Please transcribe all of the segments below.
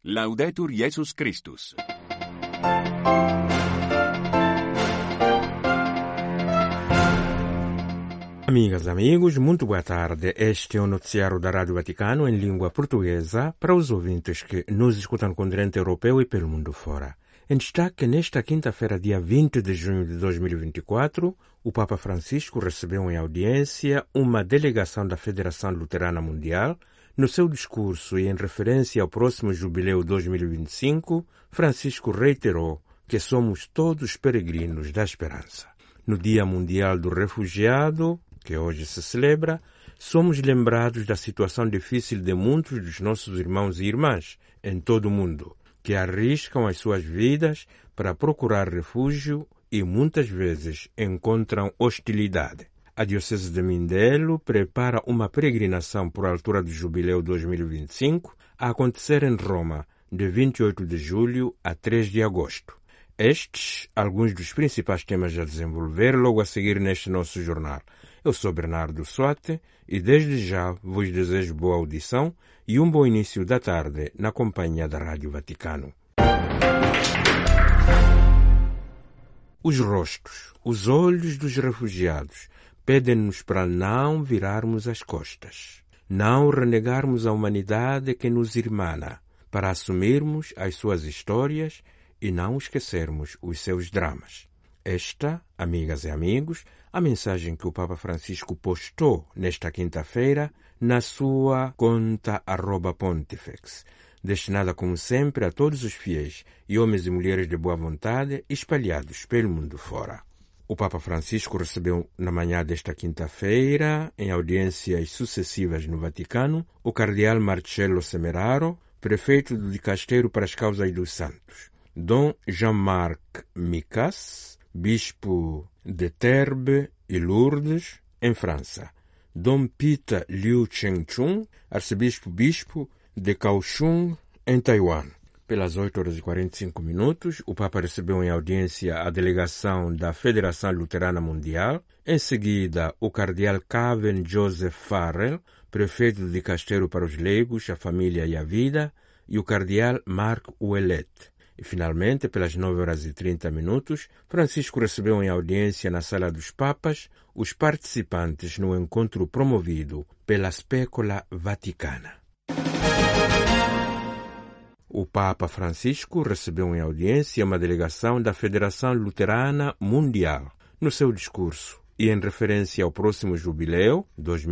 Laudetur Jesus Christus. Amigas, amigos, muito boa tarde. Este é o noticiário da Rádio Vaticano em língua portuguesa para os ouvintes que nos escutam no continente europeu e pelo mundo fora. Em destaque, nesta quinta-feira, dia 20 de junho de 2024, o Papa Francisco recebeu em audiência uma delegação da Federação Luterana Mundial. No seu discurso e em referência ao próximo Jubileu 2025, Francisco reiterou que somos todos peregrinos da esperança. No Dia Mundial do Refugiado, que hoje se celebra, somos lembrados da situação difícil de muitos dos nossos irmãos e irmãs em todo o mundo, que arriscam as suas vidas para procurar refúgio e muitas vezes encontram hostilidade. A Diocese de Mindelo prepara uma peregrinação por altura do Jubileu 2025 a acontecer em Roma, de 28 de julho a 3 de agosto. Estes, alguns dos principais temas a desenvolver logo a seguir neste nosso jornal. Eu sou Bernardo Soate e desde já vos desejo boa audição e um bom início da tarde na companhia da Rádio Vaticano. Os rostos, os olhos dos refugiados pedem-nos para não virarmos as costas, não renegarmos a humanidade que nos irmana, para assumirmos as suas histórias e não esquecermos os seus dramas. Esta, amigas e amigos, a mensagem que o Papa Francisco postou nesta quinta-feira na sua conta @Pontifex, destinada como sempre a todos os fiéis e homens e mulheres de boa vontade espalhados pelo mundo fora. O Papa Francisco recebeu na manhã desta quinta-feira, em audiências sucessivas no Vaticano, o cardeal Marcello Semeraro, prefeito do Dicasteiro para as Causas dos Santos, Dom Jean-Marc Micas, bispo de Terbe e Lourdes, em França, Dom Peter Liu Cheng-chung, arcebispo-bispo de Kaohsiung, em Taiwan. Pelas 8h45, o Papa recebeu em audiência a delegação da Federação Luterana Mundial, em seguida o cardeal Kevin Joseph Farrell, prefeito do Dicasteiro para os Leigos, a Família e a Vida, e o cardeal Marc Ouellet. E, finalmente, pelas 9h30, Francisco recebeu em audiência na Sala dos Papas os participantes no encontro promovido pela Specola Vaticana. O Papa Francisco recebeu em audiência uma delegação da Federação Luterana Mundial. No seu discurso e em referência ao próximo Jubileu,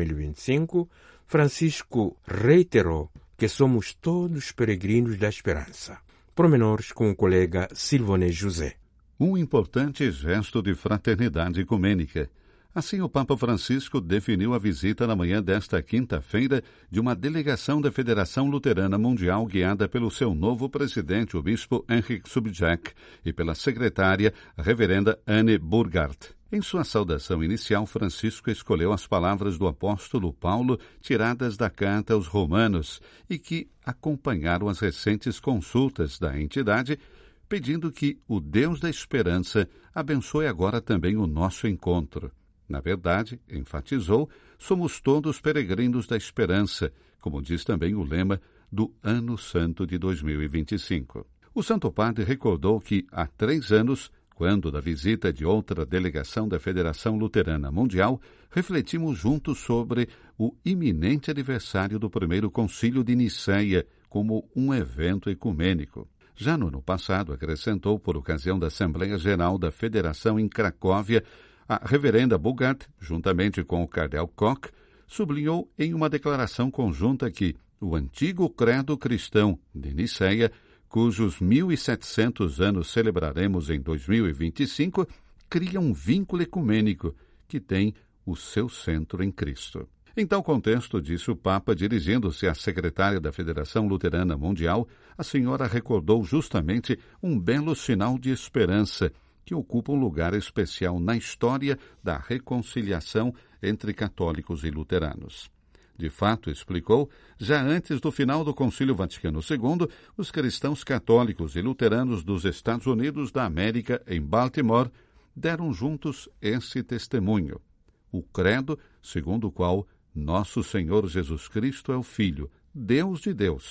2025, Francisco reiterou que somos todos peregrinos da esperança. Pormenores com o colega Silvone José. Um importante gesto de fraternidade ecumênica. Assim, o Papa Francisco definiu a visita na manhã desta quinta-feira de uma delegação da Federação Luterana Mundial guiada pelo seu novo presidente, o bispo Henrik Subjak, e pela secretária, a reverenda Anne Burghardt. Em sua saudação inicial, Francisco escolheu as palavras do apóstolo Paulo tiradas da carta aos Romanos e que acompanharam as recentes consultas da entidade, pedindo que o Deus da esperança abençoe agora também o nosso encontro. Na verdade, enfatizou, somos todos peregrinos da esperança, como diz também o lema do Ano Santo de 2025. O Santo Padre recordou que, há 3 anos, quando da visita de outra delegação da Federação Luterana Mundial, refletimos juntos sobre o iminente aniversário do primeiro Concílio de Nicéia como um evento ecumênico. Já no ano passado, acrescentou, por ocasião da Assembleia Geral da Federação em Cracóvia, a reverenda Burghardt, juntamente com o cardeal Koch, sublinhou em uma declaração conjunta que o antigo credo cristão de Nicéia, cujos 1.700 anos celebraremos em 2025, cria um vínculo ecumênico que tem o seu centro em Cristo. Em tal contexto, disse o Papa, dirigindo-se à secretária da Federação Luterana Mundial, a senhora recordou justamente um belo sinal de esperança que ocupa um lugar especial na história da reconciliação entre católicos e luteranos. De fato, explicou, já antes do final do Concílio Vaticano II, os cristãos católicos e luteranos dos Estados Unidos da América, em Baltimore, deram juntos esse testemunho. O credo, segundo o qual nosso Senhor Jesus Cristo é o Filho, Deus de Deus,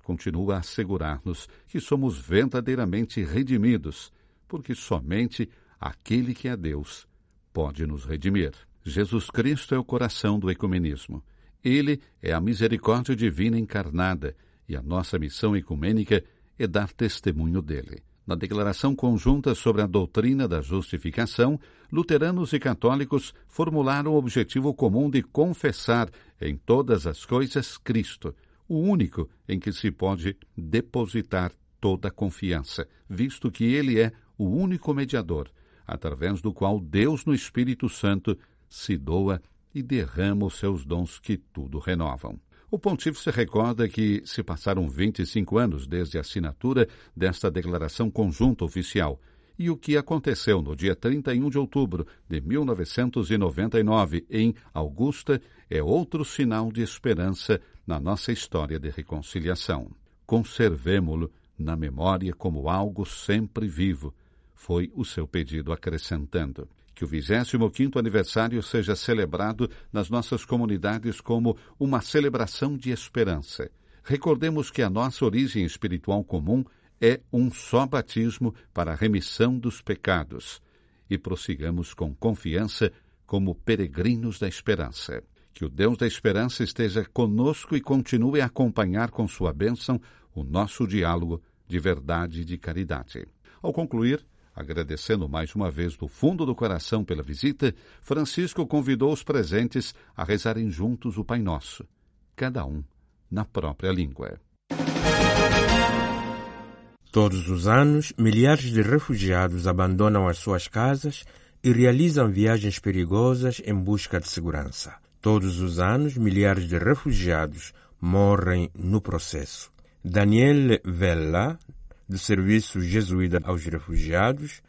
continua a assegurar-nos que somos verdadeiramente redimidos, porque somente aquele que é Deus pode nos redimir. Jesus Cristo é o coração do ecumenismo. Ele é a misericórdia divina encarnada, e a nossa missão ecumênica é dar testemunho dele. Na declaração conjunta sobre a doutrina da justificação, luteranos e católicos formularam o objetivo comum de confessar em todas as coisas Cristo, o único em que se pode depositar toda a confiança, visto que ele é o único mediador, através do qual Deus no Espírito Santo se doa e derrama os seus dons que tudo renovam. O pontífice recorda que se passaram 25 anos desde a assinatura desta declaração conjunta oficial, e o que aconteceu no dia 31 de outubro de 1999 em Augusta é outro sinal de esperança na nossa história de reconciliação. Conservemo-lo na memória como algo sempre vivo, foi o seu pedido, acrescentando que o 25º aniversário seja celebrado nas nossas comunidades como uma celebração de esperança. Recordemos que a nossa origem espiritual comum é um só batismo para a remissão dos pecados e prossigamos com confiança como peregrinos da esperança. Que o Deus da esperança esteja conosco e continue a acompanhar com sua bênção o nosso diálogo de verdade e de caridade. Ao concluir, agradecendo mais uma vez do fundo do coração pela visita, Francisco convidou os presentes a rezarem juntos o Pai Nosso, cada um na própria língua. Todos os anos, milhares de refugiados abandonam as suas casas e realizam viagens perigosas em busca de segurança. Todos os anos, milhares de refugiados morrem no processo. Daniel Vella, do Serviço Jesuíta aos Refugiados,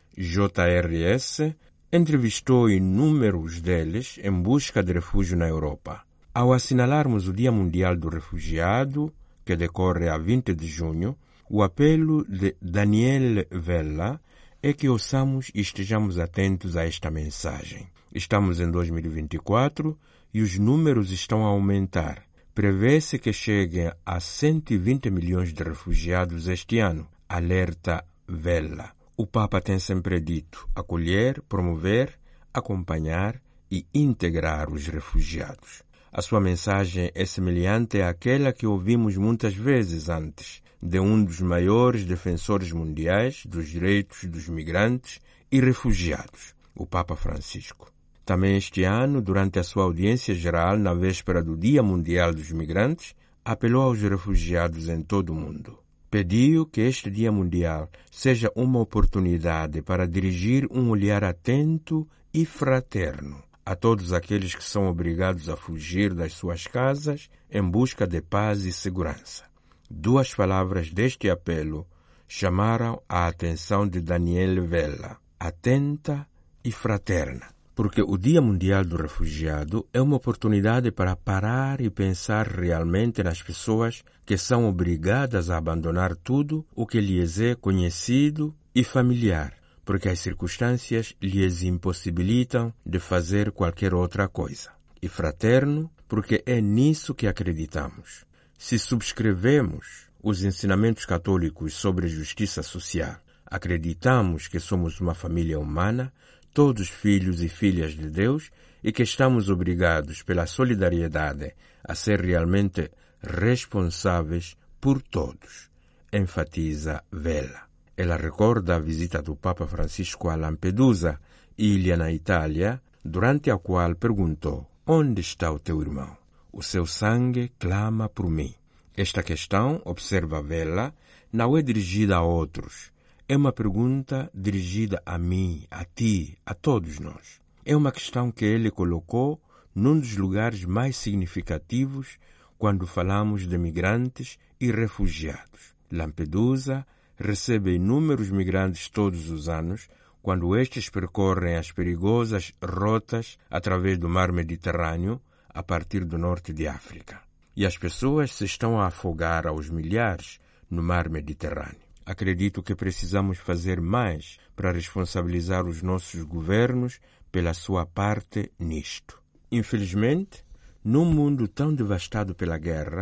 JRS, entrevistou inúmeros deles em busca de refúgio na Europa. Ao assinalarmos o Dia Mundial do Refugiado, que decorre a 20 de junho, o apelo de Daniel Vella é que ouçamos e estejamos atentos a esta mensagem. Estamos em 2024 e os números estão a aumentar. Prevê-se que cheguem a 120 milhões de refugiados este ano. Alerta Vella. O Papa tem sempre dito acolher, promover, acompanhar e integrar os refugiados. A sua mensagem é semelhante àquela que ouvimos muitas vezes antes de um dos maiores defensores mundiais dos direitos dos migrantes e refugiados, o Papa Francisco. Também este ano, durante a sua audiência geral na véspera do Dia Mundial dos Migrantes, apelou aos refugiados em todo o mundo. Pediu que este Dia Mundial seja uma oportunidade para dirigir um olhar atento e fraterno a todos aqueles que são obrigados a fugir das suas casas em busca de paz e segurança. Duas palavras deste apelo chamaram a atenção de Daniel Vella: atenta e fraterna. Porque o Dia Mundial do Refugiado é uma oportunidade para parar e pensar realmente nas pessoas que são obrigadas a abandonar tudo o que lhes é conhecido e familiar, porque as circunstâncias lhes impossibilitam de fazer qualquer outra coisa. E fraterno, porque é nisso que acreditamos. Se subscrevemos os ensinamentos católicos sobre a justiça social, acreditamos que somos uma família humana, todos filhos e filhas de Deus, e que estamos obrigados pela solidariedade a ser realmente responsáveis por todos, enfatiza Vella. Ela recorda a visita do Papa Francisco a Lampedusa, ilha na Itália, durante a qual perguntou: onde está o teu irmão? O seu sangue clama por mim. Esta questão, observa Vella, não é dirigida a outros. É uma pergunta dirigida a mim, a ti, a todos nós. É uma questão que ele colocou num dos lugares mais significativos quando falamos de migrantes e refugiados. Lampedusa recebe inúmeros migrantes todos os anos, quando estes percorrem as perigosas rotas através do mar Mediterrâneo a partir do norte de África. E as pessoas se estão a afogar aos milhares no mar Mediterrâneo. Acredito que precisamos fazer mais para responsabilizar os nossos governos pela sua parte nisto. Infelizmente, num mundo tão devastado pela guerra,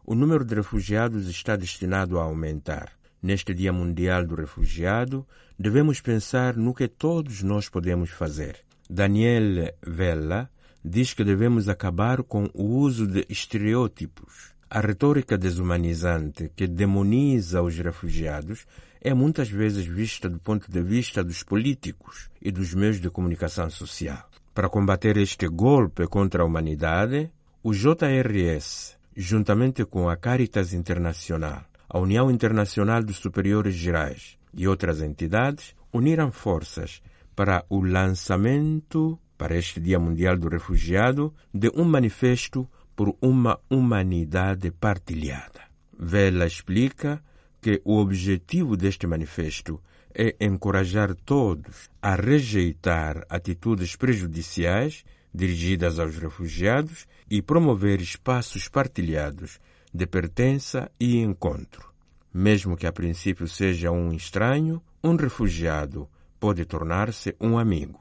o número de refugiados está destinado a aumentar. Neste Dia Mundial do Refugiado, devemos pensar no que todos nós podemos fazer. Daniel Vella diz que devemos acabar com o uso de estereótipos. A retórica desumanizante que demoniza os refugiados é muitas vezes vista do ponto de vista dos políticos e dos meios de comunicação social. Para combater este golpe contra a humanidade, o JRS, juntamente com a Caritas Internacional, a União Internacional dos Superiores Gerais e outras entidades, uniram forças para o lançamento, para este Dia Mundial do Refugiado, de um manifesto por uma humanidade partilhada. Vella explica que o objetivo deste manifesto é encorajar todos a rejeitar atitudes prejudiciais dirigidas aos refugiados e promover espaços partilhados de pertença e encontro. Mesmo que a princípio seja um estranho, um refugiado pode tornar-se um amigo.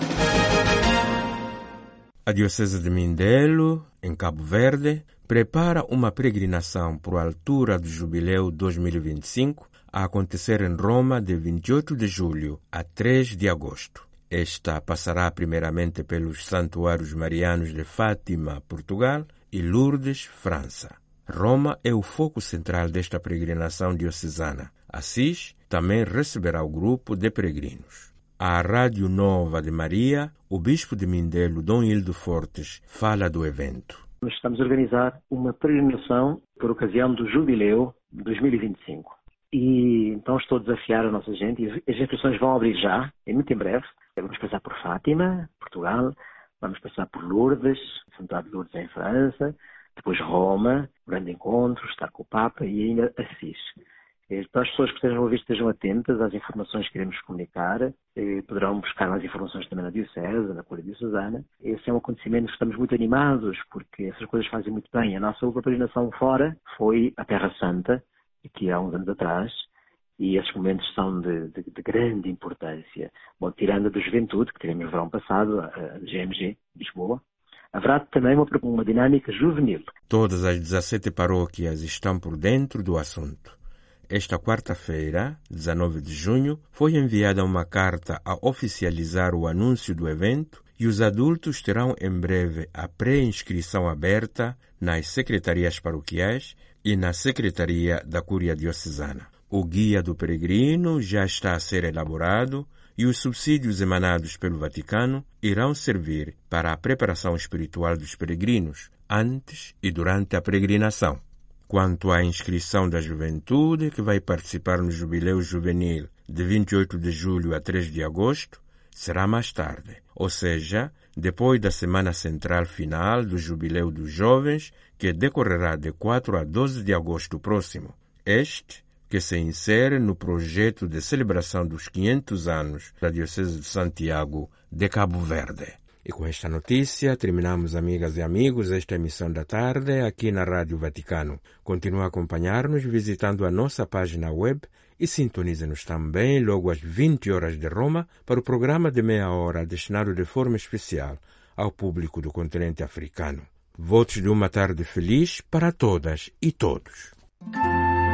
A Diocese de Mindelo, em Cabo Verde, prepara uma peregrinação por altura do Jubileu 2025 a acontecer em Roma de 28 de julho a 3 de agosto. Esta passará primeiramente pelos santuários marianos de Fátima, Portugal, e Lourdes, França. Roma é o foco central desta peregrinação diocesana. Assis também receberá o grupo de peregrinos. À Rádio Nova de Maria, o bispo de Mindelo, Dom Hildo Fortes, fala do evento. Nós estamos a organizar uma peregrinação por ocasião do Jubileu 2025. E então estou a desafiar a nossa gente, e as inscrições vão abrir já, muito em breve. Vamos passar por Fátima, Portugal, vamos passar por Lourdes, Santuário de Lourdes em França, depois Roma, grande encontro, estar com o Papa e ainda Assis. Então as pessoas que estejam ouvidas estejam atentas às informações que iremos comunicar, poderão buscar mais informações também na Diocese, na Cúria Diocesana. Esse é um acontecimento que estamos muito animados, porque essas coisas fazem muito bem. A nossa última peregrinação fora foi a Terra Santa, aqui há uns anos atrás, e esses momentos são de grande importância. Bom, tirando a da juventude, que tivemos no verão passado, a GMG, Lisboa, haverá também uma dinâmica juvenil. Todas as 17 paróquias estão por dentro do assunto. Esta quarta-feira, 19 de junho, foi enviada uma carta a oficializar o anúncio do evento e os adultos terão em breve a pré-inscrição aberta nas secretarias paroquiais e na Secretaria da Cúria Diocesana. O Guia do Peregrino já está a ser elaborado e os subsídios emanados pelo Vaticano irão servir para a preparação espiritual dos peregrinos, antes e durante a peregrinação. Quanto à inscrição da juventude, que vai participar no Jubileu Juvenil de 28 de julho a 3 de agosto, será mais tarde, ou seja, depois da Semana Central Final do Jubileu dos Jovens, que decorrerá de 4 a 12 de agosto próximo. Este, que se insere no projeto de celebração dos 500 anos da Diocese de Santiago de Cabo Verde. E com esta notícia, terminamos, amigas e amigos, esta emissão da tarde aqui na Rádio Vaticano. Continue a acompanhar-nos visitando a nossa página web e sintonize-nos também logo às 20 horas de Roma para o programa de meia hora destinado de forma especial ao público do continente africano. Votos de uma tarde feliz para todas e todos.